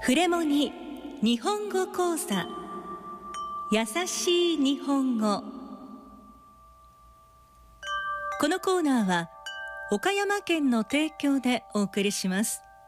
フレモニ日本語講座、優しい日本語。このコーナーは岡山県の提供でお送りします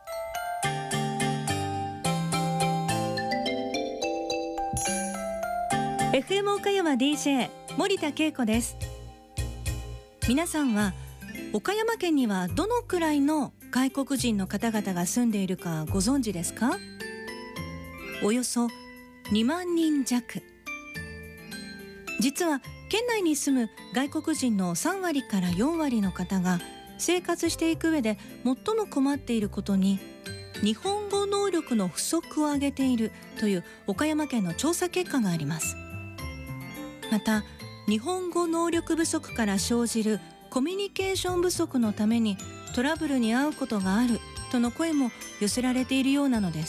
。FM 岡山 DJ 森田恵子です。皆さんは岡山県にはどのくらいの外国人の方々が住んでいるかご存知ですか？およそ2万人弱。実は県内に住む外国人の3割から4割の方が生活していく上で最も困っていることに日本語能力の不足を挙げているという岡山県の調査結果があります。また日本語能力不足から生じるコミュニケーション不足のためにトラブルに遭うことがあるとの声も寄せられているようなのです。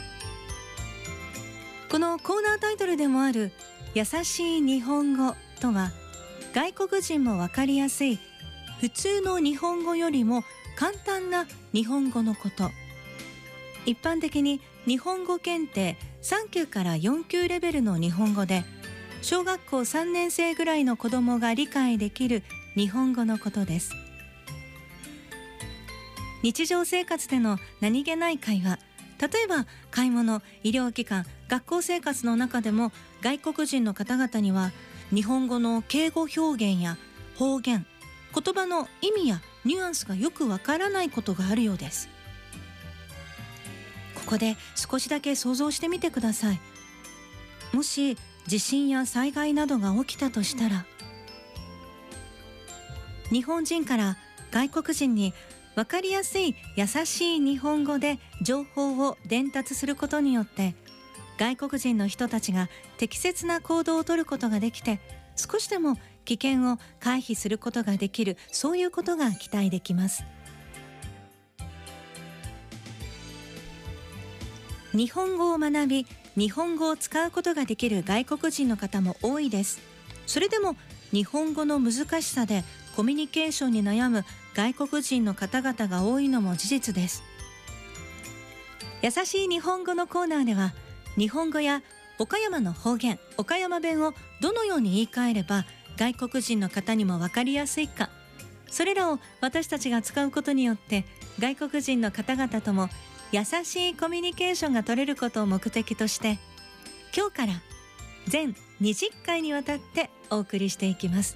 このコーナータイトルでもある優しい日本語とは、外国人もわかりやすい普通の日本語よりも簡単な日本語のこと。一般的に日本語検定3級から4級レベルの日本語で、小学校3年生ぐらいの子どもが理解できる日本語のことです。日常生活での何気ない会話、例えば買い物、医療機関、学校生活の中でも外国人の方々には日本語の敬語表現や方言、言葉の意味やニュアンスがよくわからないことがあるようです。ここで少しだけ想像してみてください。もし地震や災害などが起きたとしたら、日本人から外国人に分かりやすい優しい日本語で情報を伝達することによって、外国人の人たちが適切な行動をとることができて、少しでも危険を回避することができる、そういうことが期待できます。日本語を学び、日本語を使うことができる外国人の方も多いです。それでも日本語の難しさでコミュニケーションに悩む外国人の方々が多いのも事実です。優しい日本語のコーナーでは、日本語や岡山の方言、岡山弁をどのように言い換えれば外国人の方にも分かりやすいか、それらを私たちが使うことによって外国人の方々とも優しいコミュニケーションが取れることを目的として、今日から全20回にわたってお送りしていきます。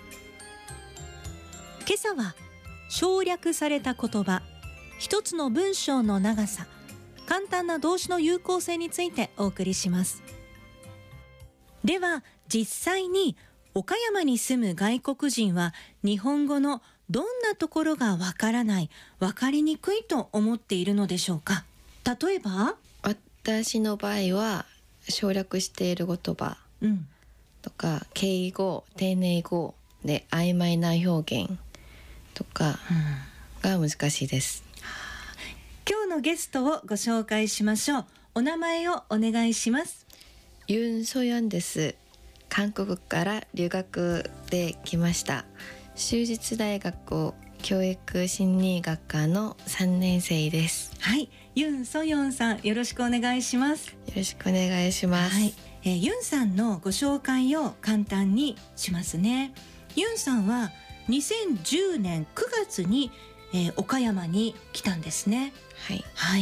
今朝は省略された言葉、一つの文章の長さ、簡単な動詞の有効性についてお送りします。では実際に岡山に住む外国人は日本語のどんなところがわからない、わかりにくいと思っているのでしょうか。例えば私の場合は省略している言葉とか、敬語、丁寧語で曖昧な表現とかが難しいです。 今日のゲストをご紹介しましょう。お名前をお願いします。 ユンソヨンです。韓国から留学で来ました。州立大学教育心理学科の3年生です。 はい、ユンソヨンさん、よろしくお願いします。 よろしくお願いします。 はい、ユンさんのご紹介を簡単にしますね。ユンさんは2010年9月に、岡山に来たんですね。 はい、 はい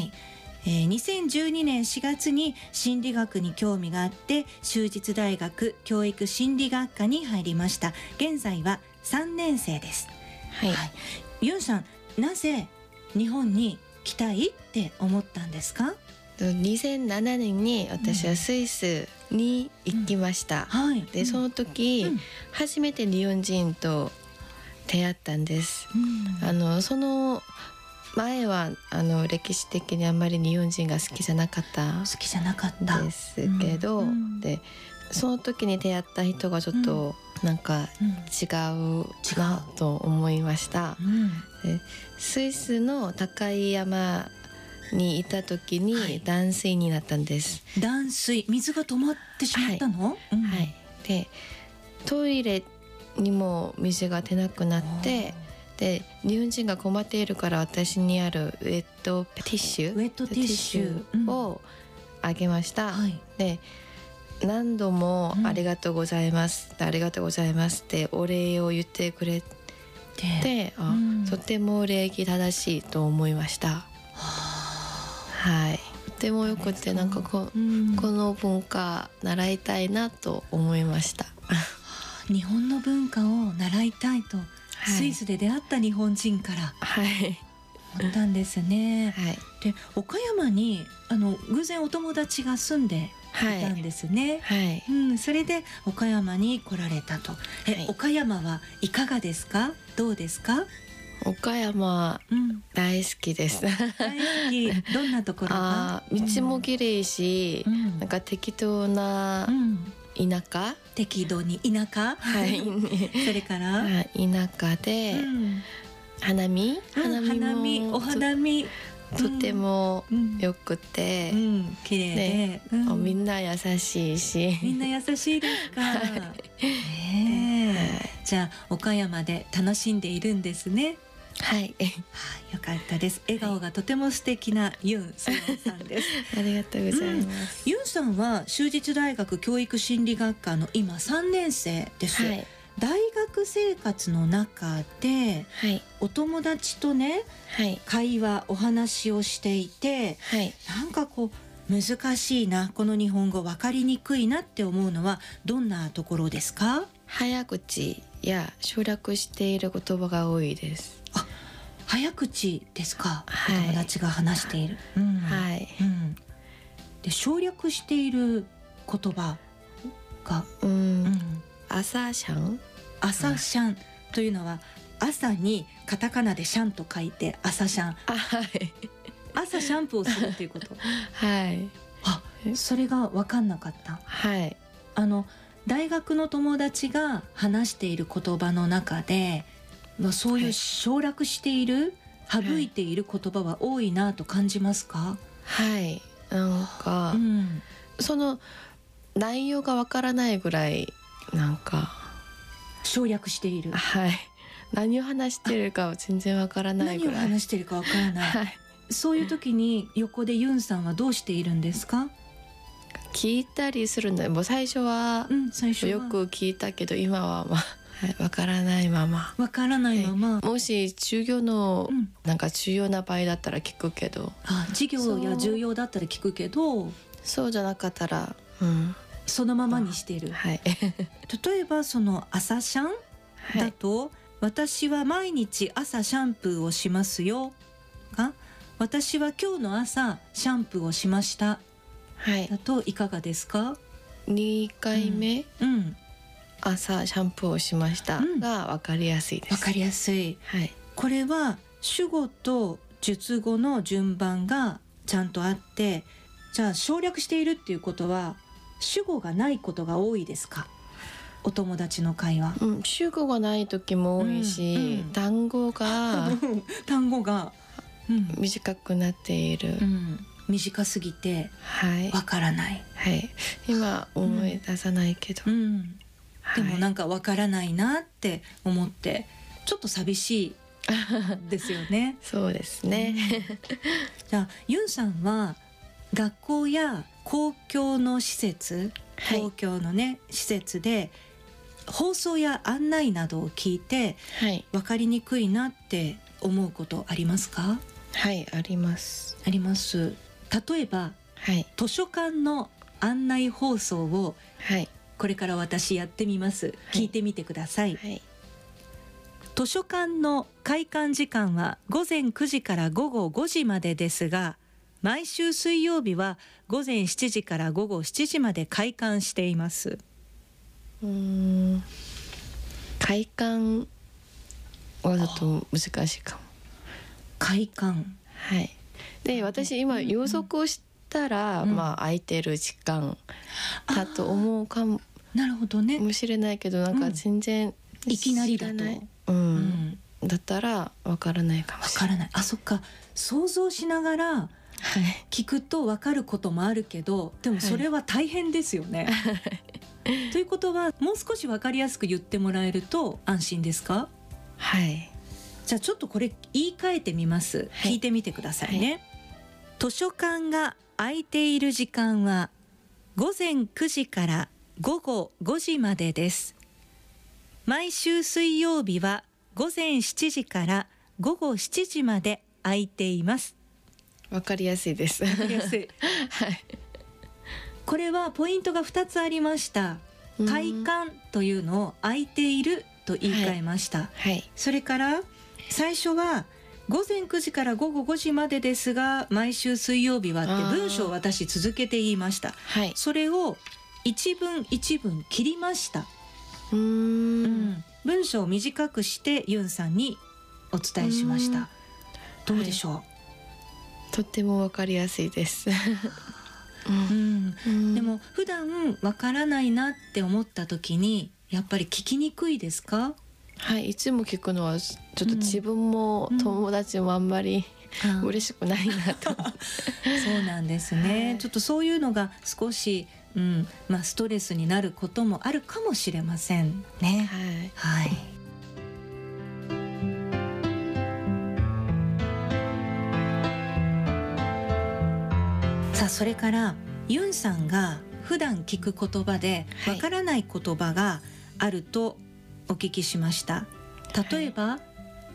。2012年4月に心理学に興味があって州立大学教育心理学科に入りました。現在は3年生です。 はいはい、ユンさん、なぜ日本に来たいって思ったんですか ？2007年に私はスイスに行きました。 はい、 でその時、初めて日本人と出会ったんです。その前は歴史的にあんまり日本人が好きじゃなかったですけど、でその時に出会った人がちょっとなんか違うなと思いました。でスイスの高い山にいた時に断水になったんです。 断水、水が止まってしまったの？ はい、でトイレにも水が出なくなって、 で日本人が困っているから私にあるウェットティッシュウェットティッシュをあげました、 はい、 で何度もありがとうございます、ありがとうございますってお礼を言ってくれて、とても礼儀正しいと思いました。はい、とてもよくてなんかこの文化習いたいなと思いました。 日本の文化を習いたいと、スイスで出会った日本人から思ったんですね。 はい、 で岡山に偶然お友達が住んでいたんですね。 はいそれで岡山に来られたと。岡山はいかがですか？どうですか？ 岡山、大好きです。 大好き。どんなところが？ 道も綺麗し、なんか適当な田舎、 適度に田舎、 はい、 それから田舎で、花見お花見とてもよくて、 綺麗で、 みんな優しいし、 みんな優しいですか。じゃあ岡山で楽しんでいるんですね。 はい、 よかったです。笑顔がとても素敵なユン・スヨンさんです。 ありがとうございます。 ユンさんは州立大学教育心理学科の今3年生です。大学生活の中で、お友達とね、会話お話をしていて、なんかこう難しいな、この日本語分かりにくいなって思うのはどんなところですか？ 早口や省略している言葉が多いです。 早口ですか？お友達が話している。で省略している言葉が、 朝シャン、 朝シャンというのは朝にカタカナでシャンと書いて朝シャン。朝シャンプーをするということ。それが分かんなかった。大学の友達が話している言葉の中でそういう省略している、省いている言葉は多いなと感じますか？ なんか、その内容がわからないぐらいなんか省略している。 何を話しているかは全然わからないぐらい。 何を話しているかわからない。そういう時に横でユンさんはどうしているんですか？ 聞いたりするので、もう最初はよく聞いたけど、今はわからないまま。もし授業のなんか重要な場合だったら聞くけど、 授業や重要だったら聞くけど、 そうじゃなかったら、 そのままにしている。例えばその朝シャンだと、私は毎日朝シャンプーをしますよが、私は今日の朝シャンプーをしましただといかがですか ？2回目、朝シャンプーをしましたが分かりやすいです。 分かりやすい、これは主語と述語の順番がちゃんとあって、じゃあ省略しているっていうことは主語がないことが多いですか？お友達の会話、 主語がない時も多いし、単語が短くなっている、 短すぎてわからない、 今思い出さないけど、 でもなんかわからないなって思ってちょっと寂しいですよね。 そうですね。 じゃあユンさんは学校や公共の施設、公共のね施設で放送や案内などを聞いて、わかりにくいなって思うことありますか？ あります。 例えば、図書館の案内放送を、これから私やってみます。聞いてみてください。図書館の開館時間は午前9時から午後5時までですが、毎週水曜日は午前7時から午後7時まで開館しています。 開館はだと難しいかも。 開館、 で私今予測をしたら、空いてる時間だと思うかも。 なるほどね。 もしれないけど、なんか全然いきなりだと、 だったらわからないかもしれない。 そっか、想像しながら聞くとわかることもあるけど、でもそれは大変ですよね。ということはもう少しわかりやすく言ってもらえると安心ですか？ じゃあちょっとこれ言い換えてみます、聞いてみてくださいね、図書館が空いている時間は午前9時から午後5時までです。毎週水曜日は午前7時から午後7時まで空いています。 わかりやすいです。 わかりやすいはい。 これはポイントが2つありました。開館というのを空いていると言い換えました、 はい、 それから最初は午前9時から午後5時までですが毎週水曜日はって文章を私続けて言いました、 はい、 それを一文一文切りました。文章を短くしてユンさんにお伝えしました。どうでしょう、はい、 とってもわかりやすいですでも普段わからないなって思った時にやっぱり聞きにくいですか？ はい、いつも聞くのはちょっと自分も友達もあんまり嬉しくないなとそうなんですね、はい、ちょっとそういうのが少し、ストレスになることもあるかもしれませんね。はい、はいさあそれからユンさんが普段聞く言葉でわからない言葉があるとお聞きしました、例えば、はい、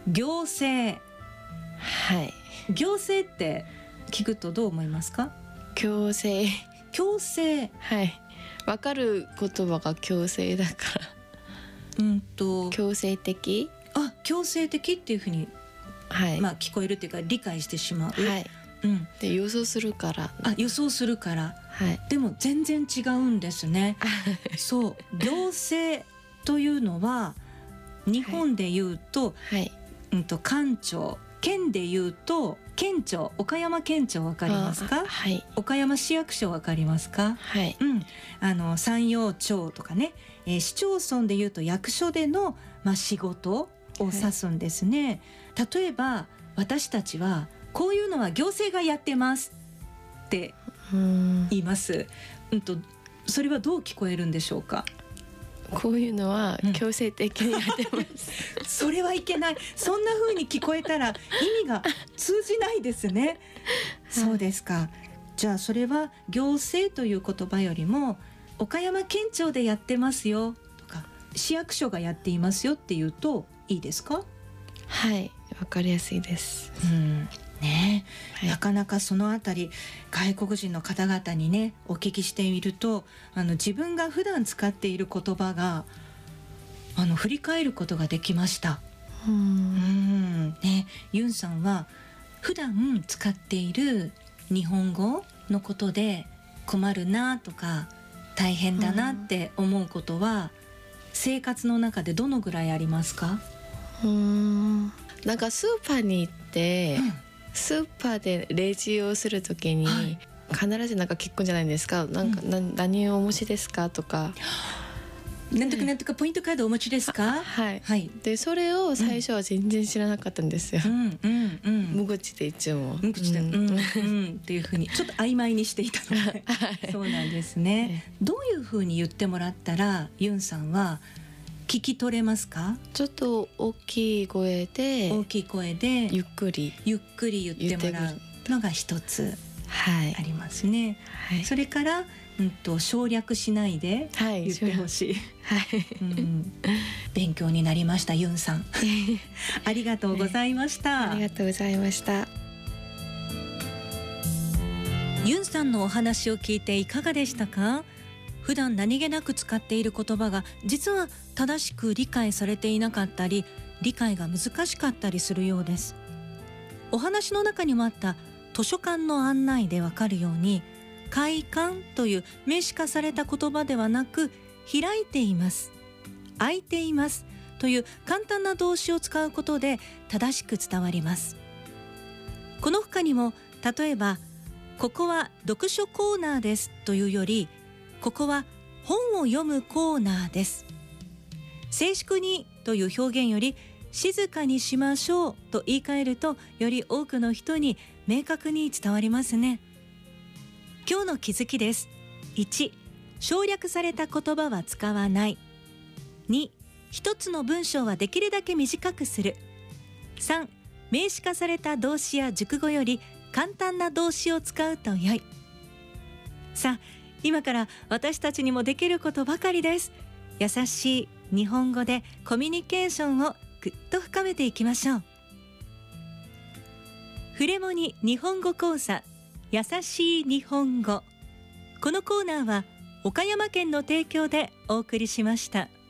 行政、 はい、 行政って聞くとどう思いますか？ 強制、 強制、 はい、わかる言葉が強制だから強制的、 強制的っていうふうに、 はい、 聞こえるっていうか理解してしまう、 はい、で予想するから、 予想するから、 はい、 でも全然違うんですねそう行政というのは日本で言うと、はい、官庁、県で言うと県庁、岡山県庁わかりますか？はい、岡山市役所わかりますか？はい、山陽町とかね、市町村で言うと役所での、仕事を指すんですね、はい、例えば私たちはこういうのは行政がやってますって言います。それはどう聞こえるんでしょうか？ こういうのは強制的にやってます、 それはいけない。そんな風に聞こえたら意味が通じないですねそうですか。じゃあそれは行政という言葉よりも岡山県庁でやってますよとか市役所がやっていますよっていうといいですか？ はい、わかりやすいです、 ね、 はい、 なかなかそのあたり外国人の方々にねお聞きしていると自分が普段使っている言葉が振り返ることができました。ね、ユンさんは普段使っている日本語のことで困るなとか大変だなって思うことは生活の中でどのぐらいありますか？ なんかスーパーに行って、スーパーでレジをするときに、必ずなんか聞くんじゃないですか。何をお持ちですかとか、 なんとかなんとかポイントカードお持ちですか？ はい、でそれを最初は全然知らなかったんですよ、無口でいつも無口でっていうふうにちょっと曖昧にしていたのでそうなんですね、どういうふうに言ってもらったらユンさんは聞き取れますか？ ちょっと大きい声でゆっくり言ってもらうのが一つありますね、はい、それから省略しないで言ってほしい、勉強になりましたユンさんありがとうございました、 ありがとうございました。 ユンさんのお話を聞いていかがでしたか？普段何気なく使っている言葉が実は正しく理解されていなかったり理解が難しかったりするようです。お話の中にもあった図書館の案内でわかるように開館という名詞化された言葉ではなく開いています、開いていますという簡単な動詞を使うことで正しく伝わります。この他にも例えばここは読書コーナーですというよりここは本を読むコーナーです。静粛にという表現より静かにしましょうと言い換えるとより多くの人に明確に伝わりますね。今日の気づきです。1、省略された言葉は使わない。2、一つの文章はできるだけ短くする。 3、名詞化された動詞や熟語より簡単な動詞を使うと良い。さあ、今から私たちにもできることばかりです。優しい日本語でコミュニケーションをぐっと深めていきましょう。フレモニ日本語講座、優しい日本語。このコーナーは岡山県の提供でお送りしました。